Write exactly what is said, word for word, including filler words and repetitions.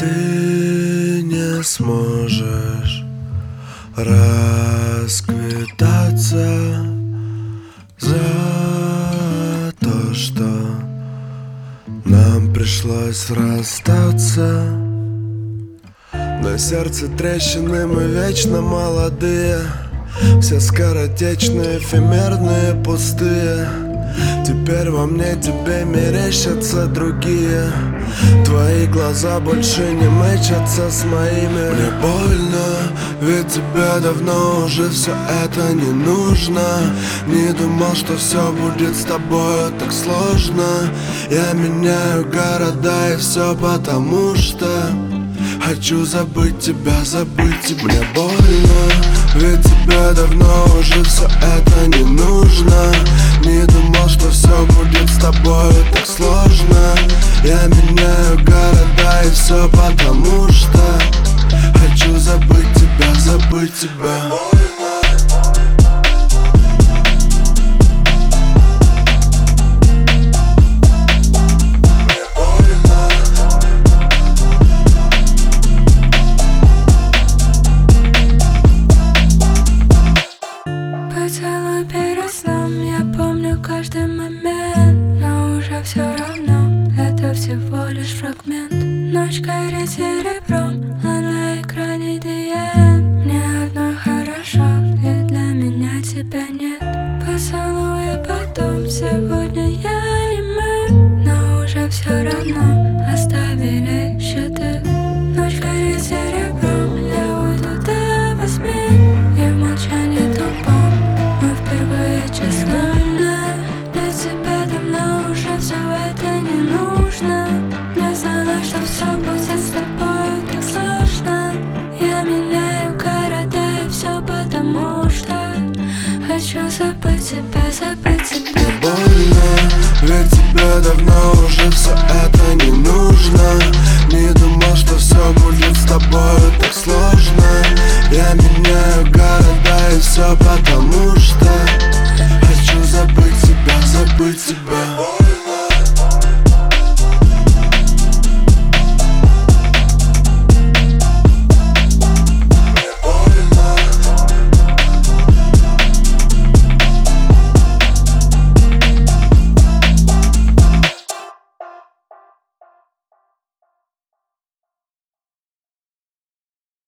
Ты не сможешь расквитаться за то, что нам пришлось расстаться. На сердце трещины, мы вечно молодые, все скоротечные, эфемерные, пустые. Теперь во мне тебе мерещатся другие. Твои глаза больше не мэчатся с моими. Мне больно, ведь тебе давно уже все это не нужно. Не думал, что все будет с тобой так сложно. Я меняю города и все потому что хочу забыть тебя, забыть тебя. Мне больно, ведь тебе давно уже все это не нужно. Не думал, что все будет с тобой так сложно. Я меняю города и все потому что хочу забыть тебя, забыть тебя. Поцелуй перед сном, я помню каждый момент, но уже все равно, это всего лишь фрагмент. Ночь горит серебром, а на экране ди эм. Мне одной хорошо, ведь для меня тебя нет. Поцелуй потом, сегодня я и мы, но уже все равно, оставили счеты. Ночь горит серебром, я уйду до восьми, и в молчании тупом мы впервые честны. Для тебя давно уже все это не нужно. Не знала, что все будет с тобой так сложно. Я меняю города и все потому что хочу забыть тебя, забыть тебя. Больно, ведь тебе давно уже все это